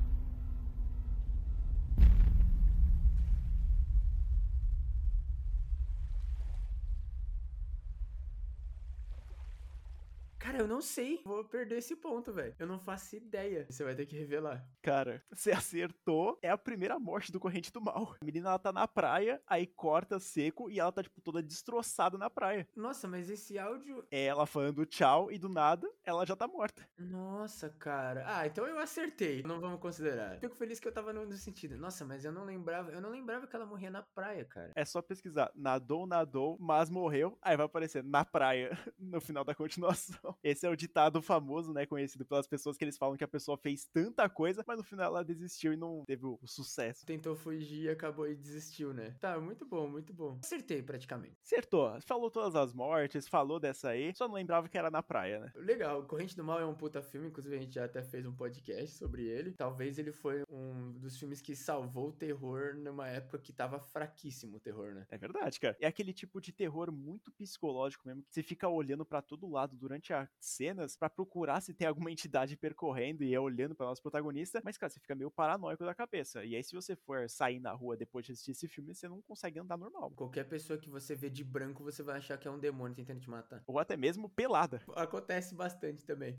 Cara, eu não sei. Vou perder esse ponto, velho. Eu não faço ideia. Você vai ter que revelar. Cara, você acertou. É a primeira morte do Corrente do Mal. A menina, ela tá na praia, aí corta seco e ela tá, tipo, toda destroçada na praia. Nossa, mas esse áudio... É ela falando tchau e do nada, ela já tá morta. Nossa, cara. Ah, então eu acertei. Não vamos considerar. Fico feliz que eu tava no, no sentido. Nossa, mas eu não lembrava... Eu não lembrava que ela morria na praia, cara. É só pesquisar. Nadou, nadou, mas morreu. Aí vai aparecer na praia, no final da continuação. Esse é o ditado famoso, né, conhecido pelas pessoas, que eles falam que a pessoa fez tanta coisa, mas no final ela desistiu e não teve o sucesso. Tentou fugir e acabou e desistiu, né? Tá, muito bom, muito bom. Acertei praticamente. Acertou. Falou todas as mortes, falou dessa aí, só não lembrava que era na praia, né? Legal, Corrente do Mal é um puta filme, inclusive a gente já até fez um podcast sobre ele. Talvez ele foi um dos filmes que salvou o terror numa época que tava fraquíssimo o terror, né? É verdade, cara. É aquele tipo de terror muito psicológico mesmo, que você fica olhando pra todo lado durante as cenas pra procurar se tem alguma entidade percorrendo e é olhando pra nosso protagonista, mas, cara, você fica meio paranoico da cabeça. E aí, se você for sair na rua depois de assistir esse filme, você não consegue andar normal. Qualquer pessoa que você vê de branco, você vai achar que é um demônio tentando te matar. Ou até mesmo pelada. Acontece bastante também.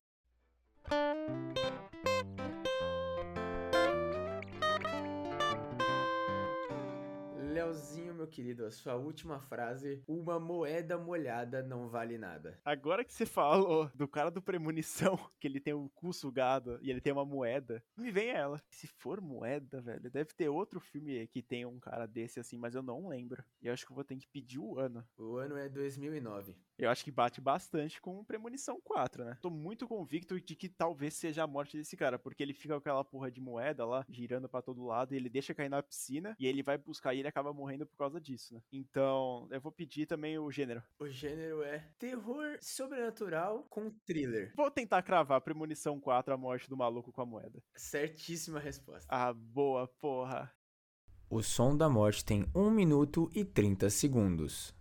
Leozinho, meu querido, a sua última frase: uma moeda molhada não vale nada. Agora que você falou do cara do Premonição, que ele tem o cu sugado e ele tem uma moeda, me vem ela. Se for moeda, velho, deve ter outro filme que tem um cara desse assim, mas eu não lembro. E eu acho que eu vou ter que pedir o ano. O ano é dois mil e nove. Eu acho que bate bastante com o Premonição quatro, né? Tô muito convicto de que talvez seja a morte desse cara, porque ele fica com aquela porra de moeda lá, girando pra todo lado, e ele deixa cair na piscina, e ele vai buscar e ele acaba morrendo por causa disso, né? Então, eu vou pedir também o gênero. O gênero é terror sobrenatural com thriller. Vou tentar cravar Premonição quatro, a morte do maluco com a moeda. Certíssima resposta. Ah, boa, porra. O som da morte tem um minuto e trinta segundos.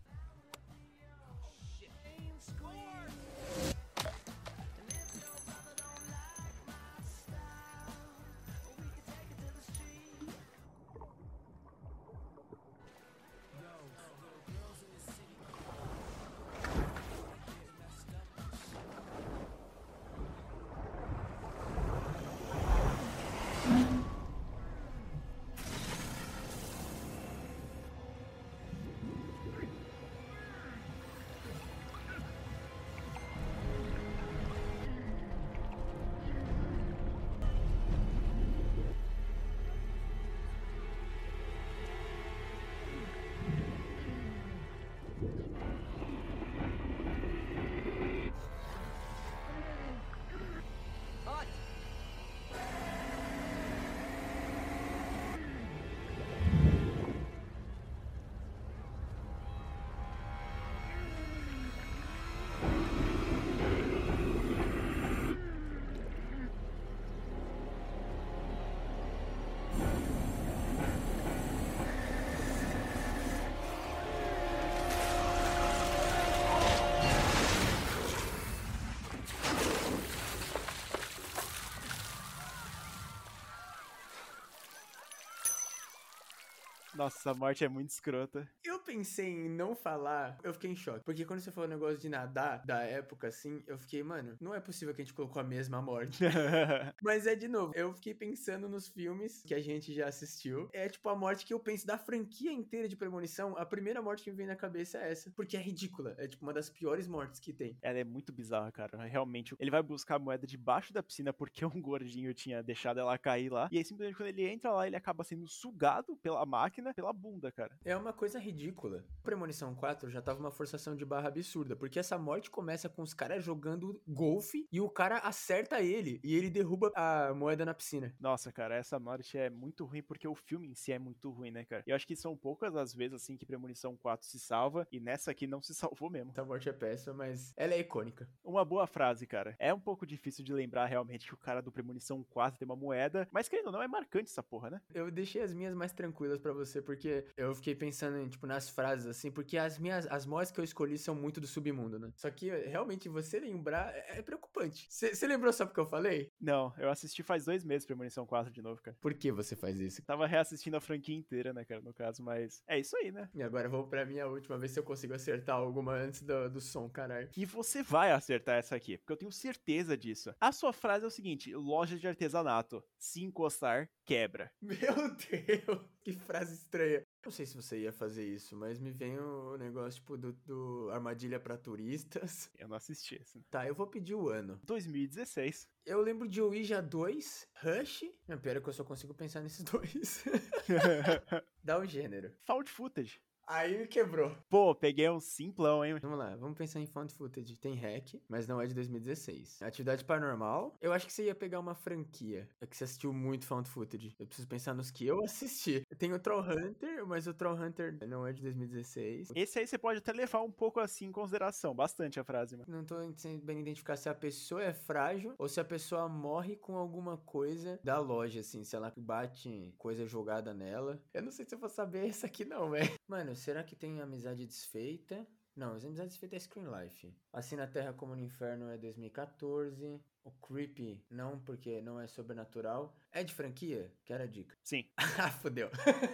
Nossa, essa morte é muito escrota. Eu pensei em não falar, eu fiquei em choque. Porque quando você falou o negócio de nadar, da época, assim, eu fiquei, mano, não é possível que a gente colocou a mesma morte. Mas é de novo, eu fiquei pensando nos filmes que a gente já assistiu. É tipo a morte que eu penso da franquia inteira de Premonição. A primeira morte que me vem na cabeça é essa. Porque é ridícula. É tipo uma das piores mortes que tem. Ela é muito bizarra, cara. Realmente, ele vai buscar a moeda debaixo da piscina porque um gordinho tinha deixado ela cair lá. E aí, simplesmente, quando ele entra lá, ele acaba sendo sugado pela máquina, pela bunda, cara. É uma coisa ridícula. Premonição quatro já tava uma forçação de barra absurda. Porque essa morte começa com os caras jogando golfe e o cara acerta ele. E ele derruba a moeda na piscina. Nossa, cara, essa morte é muito ruim porque o filme em si é muito ruim, né, cara? E eu acho que são poucas as vezes, assim, que Premonição quatro se salva. E nessa aqui não se salvou mesmo. Essa morte é péssima, mas ela é icônica. Uma boa frase, cara. É um pouco difícil de lembrar realmente que o cara do Premonição quatro tem uma moeda, mas querendo ou não, é marcante essa porra, né? Eu deixei as minhas mais tranquilas pra você, porque eu fiquei pensando em, tipo, nas frases, assim, porque as minhas, as mortes que eu escolhi são muito do submundo, né? Só que, realmente, você lembrar é, é preocupante. Você lembrou só porque eu falei? Não, eu assisti faz dois meses Premonição quatro de novo, cara. Por que você faz isso? Tava reassistindo a franquia inteira, né, cara, no caso, mas é isso aí, né? E agora vamos pra minha última, ver se eu consigo acertar alguma antes do, do som, caralho. E você vai acertar essa aqui, porque eu tenho certeza disso. A sua frase é o seguinte: loja de artesanato, se encostar, quebra. Meu Deus, que frase estranha. Não sei se você ia fazer isso, mas me vem o negócio, tipo, do, do Armadilha pra Turistas. Eu não assisti esse. Tá, eu vou pedir o ano. dois mil e dezesseis. Eu lembro de Ouija dois, Rush. Não, pior é que eu só consigo pensar nesses dois. Dá o gênero. Found footage. Aí me quebrou. Pô, peguei um simplão, hein? Vamos lá, vamos pensar em found footage. Tem Hack, mas não é de dois mil e dezesseis. Atividade Paranormal. Eu acho que você ia pegar uma franquia. É que você assistiu muito found footage. Eu preciso pensar nos que eu assisti. Tem o Trollhunter, mas o Trollhunter não é de dois mil e dezesseis. Esse aí você pode até levar um pouco assim em consideração, bastante a frase, mano. Não tô sabendo identificar se a pessoa é frágil ou se a pessoa morre com alguma coisa da loja, assim. Se ela bate coisa jogada nela. Eu não sei se eu vou saber essa aqui não, velho. Mano, será que tem Amizade Desfeita? Não, as Amizade Desfeita é Screen Life. Assim na Terra como no Inferno é dois mil e quatorze. O Creepy, não, porque não é sobrenatural. É de franquia? Quero a dica. Sim. Ah, fodeu.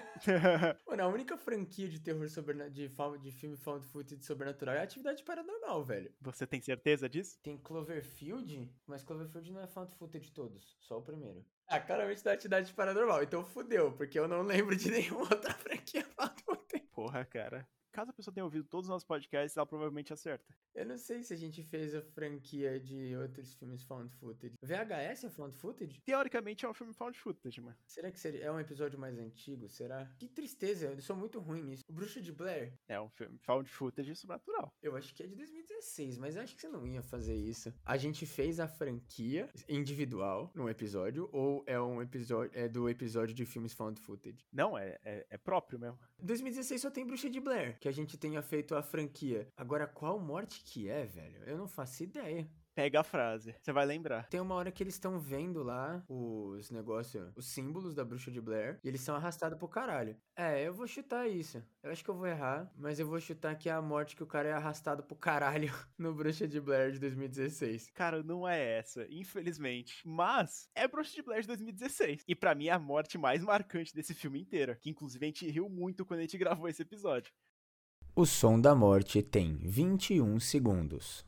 Mano, a única franquia de terror sobrenatural, de, fa- de filme found footage sobrenatural é Atividade Paranormal, velho. Você tem certeza disso? Tem Cloverfield, mas Cloverfield não é found footage todos, só o primeiro. Ah, claramente da Atividade Paranormal, então fodeu, porque eu não lembro de nenhuma outra franquia found footage. Porra, cara. Caso a pessoa tenha ouvido todos os nossos podcasts, ela provavelmente acerta. Eu não sei se a gente fez a franquia de outros filmes found footage. V H S é found footage? Teoricamente é um filme found footage, mano. Será que seria, é um episódio mais antigo? Será? Que tristeza, eu sou muito ruim nisso. O Bruxa de Blair, É um filme found footage sobrenatural. eu acho que é de dois mil e dezesseis, mas eu acho que você não ia fazer isso. A gente fez a franquia individual num episódio, ou é um episódio, é do episódio de filmes found footage? Não, é, é, é próprio mesmo. dois mil e dezesseis só tem Bruxa de Blair, que a gente tenha feito a franquia. Agora, qual morte que é, velho? Eu não faço ideia. Pega a frase, você vai lembrar. Tem uma hora que eles estão vendo lá os negócios, os símbolos da Bruxa de Blair, e eles são arrastados pro caralho. É, eu vou chutar isso. Eu acho que eu vou errar, mas eu vou chutar que é a morte que o cara é arrastado pro caralho no Bruxa de Blair de dois mil e dezesseis. Cara, não é essa, infelizmente. Mas é Bruxa de Blair de dois mil e dezesseis. E pra mim é a morte mais marcante desse filme inteiro. Que inclusive a gente riu muito quando a gente gravou esse episódio. O som da morte tem vinte e um segundos.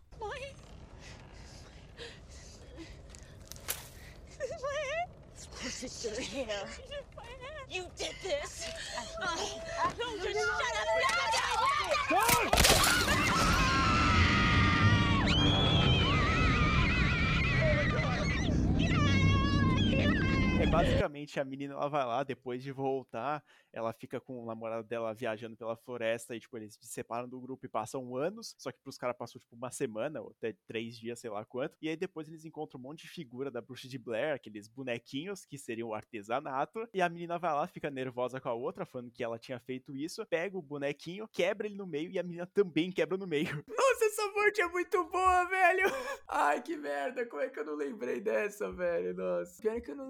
Of course it's your hair. You did this. Oh, no, just shut up. É basicamente a menina, ela vai lá, depois de voltar, ela fica com o namorado dela viajando pela floresta e, tipo, eles se separam do grupo e passam anos, só que pros caras passou, tipo, uma semana ou até três dias, sei lá quanto, e aí depois eles encontram um monte de figura da Bruxa de Blair, aqueles bonequinhos que seriam o artesanato, e a menina vai lá, fica nervosa com a outra, falando que ela tinha feito isso, pega o bonequinho, quebra ele no meio e a menina também quebra no meio. Nossa, essa morte é muito boa, velho! Ai, que merda, como é que eu não lembrei dessa, velho? Nossa. Pior é que eu não lembrei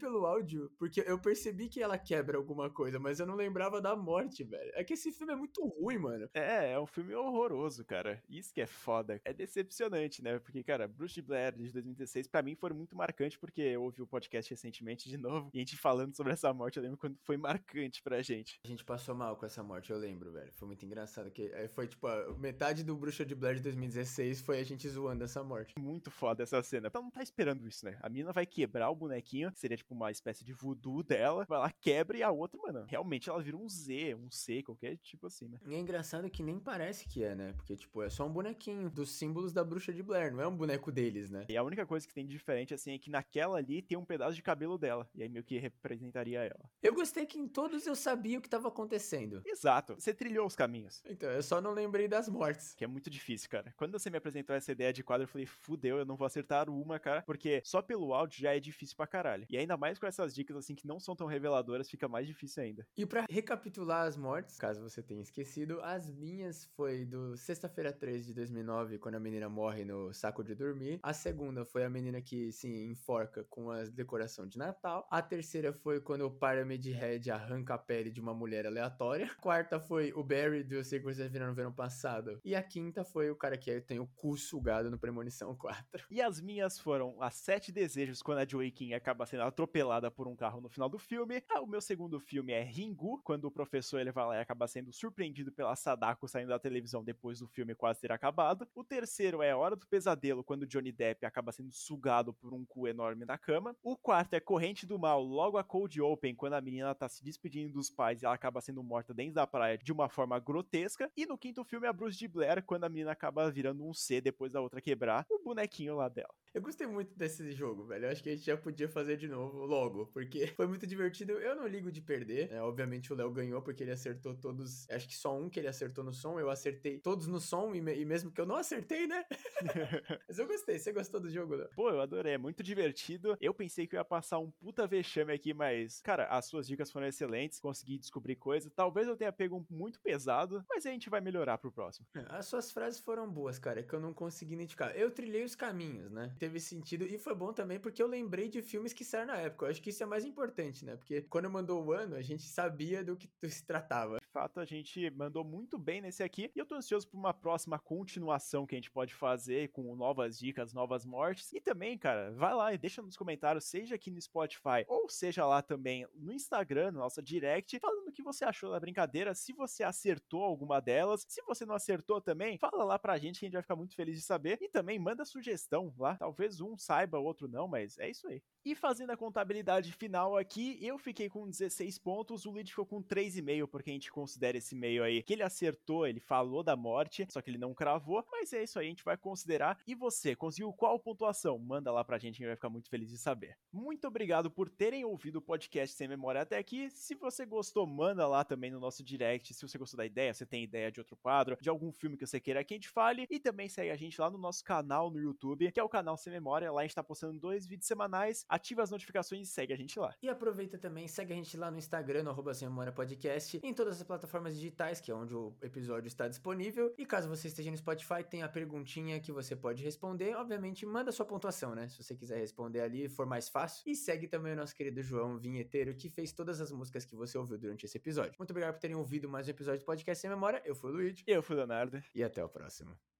pelo áudio, porque eu percebi que ela quebra alguma coisa, mas eu não lembrava da morte, velho. É que esse filme é muito ruim, mano. É, é um filme horroroso, cara. Isso que é foda. É decepcionante, né? Porque, cara, Bruxa de Blair de dois mil e dezesseis, pra mim, foi muito marcante, porque eu ouvi o podcast recentemente de novo, e a gente falando sobre essa morte, eu lembro quando foi marcante pra gente. A gente passou mal com essa morte, eu lembro, velho. Foi muito engraçado. Que aí foi, tipo, a metade do Bruxa de Blair de dois mil e dezesseis foi a gente zoando essa morte. Muito foda essa cena. Então não tá esperando isso, né? A menina vai quebrar o bonequinho, que seria tipo uma espécie de voodoo dela, vai lá, quebra, e a outra, mano, realmente ela vira um Z, um C, qualquer tipo assim, né? E é engraçado que nem parece que é, né? Porque, tipo, é só um bonequinho dos símbolos da Bruxa de Blair, não é um boneco deles, né? E a única coisa que tem de diferente, assim, é que naquela ali tem um pedaço de cabelo dela, e aí meio que representaria ela. Eu gostei que em todos eu sabia o que tava acontecendo. Exato, você trilhou os caminhos. Então, eu só não lembrei das mortes. Que é muito difícil, cara. Quando você me apresentou essa ideia de quadro, eu falei, fudeu, eu não vou acertar uma, cara, porque só pelo áudio já é difícil pra caralho. E ainda mais com essas dicas, assim, que não são tão reveladoras, fica mais difícil ainda. E pra recapitular as mortes, caso você tenha esquecido, as minhas foi do Sexta-feira treze de dois mil e nove, quando a menina morre no saco de dormir. A segunda foi a menina que se enforca com a decoração de Natal. A terceira foi quando o Pyramid Head arranca a pele de uma mulher aleatória. A quarta foi o Barry do Eu Sei Que Vocês Viram no Verão Passado. E a quinta foi o cara que tem o cu sugado no Premonição quatro. E as minhas foram as sete desejos quando a Joaquin acaba sendo atropelada por um carro no final do filme. Ah, o meu segundo filme é Ringu, quando o professor ele vai lá e acaba sendo surpreendido pela Sadako saindo da televisão depois do filme quase ter acabado. O terceiro é Hora do Pesadelo, quando Johnny Depp acaba sendo sugado por um cu enorme na cama. O quarto é Corrente do Mal, logo a Cold Open, quando a menina tá se despedindo dos pais e ela acaba sendo morta dentro da praia de uma forma grotesca. E no quinto filme é a Bruxa de Blair, quando a menina acaba virando um C depois da outra quebrar o bonequinho lá dela. Eu gostei muito desse jogo, velho. Eu acho que a gente já podia fazer de novo logo, porque foi muito divertido. Eu não ligo de perder. É, obviamente o Léo ganhou porque ele acertou todos. Acho que só um que ele acertou no som. Eu acertei todos no som, e, me... e mesmo que eu não acertei, né? Mas eu gostei. Você gostou do jogo, Léo? Pô, eu adorei. É muito divertido. Eu pensei que eu ia passar um puta vexame aqui, mas, cara, as suas dicas foram excelentes. Consegui descobrir coisa. Talvez eu tenha pego um muito pesado, mas a gente vai melhorar pro próximo. As suas frases foram boas, cara. É que eu não consegui identificar. Eu trilhei os caminhos, né? Teve sentido. E foi bom também porque eu lembrei de filmes que saíram na época. Eu acho que isso é mais importante, né? Porque quando mandou o ano, a gente sabia do que se tratava. De fato, a gente mandou muito bem nesse aqui. E eu tô ansioso por uma próxima continuação que a gente pode fazer com novas dicas, novas mortes. E também, cara, vai lá e deixa nos comentários, seja aqui no Spotify ou seja lá também no Instagram, na nossa direct, falando o que você achou da brincadeira, se você acertou alguma delas. Se você não acertou também, fala lá pra gente que a gente vai ficar muito feliz de saber. E também manda sugestão lá. Talvez um saiba, o outro não, mas é isso aí. E fazendo a contabilidade final aqui, eu fiquei com dezesseis pontos, o Luigi ficou com três vírgula cinco, porque a gente considera esse meio aí que ele acertou, ele falou da morte, só que ele não cravou, mas é isso aí, a gente vai considerar. E você, conseguiu qual pontuação? Manda lá pra gente, a gente vai ficar muito feliz de saber. Muito obrigado por terem ouvido o podcast Sem Memória até aqui. Se você gostou, manda lá também no nosso direct, se você gostou da ideia, você tem ideia de outro quadro, de algum filme que você queira que a gente fale, e também segue a gente lá no nosso canal no YouTube, que é o canal Sem Memória. Lá a gente tá postando dois vídeos semanais, ativa as notificações e segue a gente lá. E aproveita também, segue a gente lá no Instagram, no arroba Sem Memória Podcast, em todas as plataformas digitais, que é onde o episódio está disponível. E caso você esteja no Spotify, tem a perguntinha que você pode responder. Obviamente, manda sua pontuação, né? Se você quiser responder ali, for mais fácil. E segue também o nosso querido João Vinheteiro, que fez todas as músicas que você ouviu durante esse episódio. Muito obrigado por terem ouvido mais um episódio do podcast Sem Memória. Eu fui o Luigi. Eu fui o Leonardo. E até o próximo.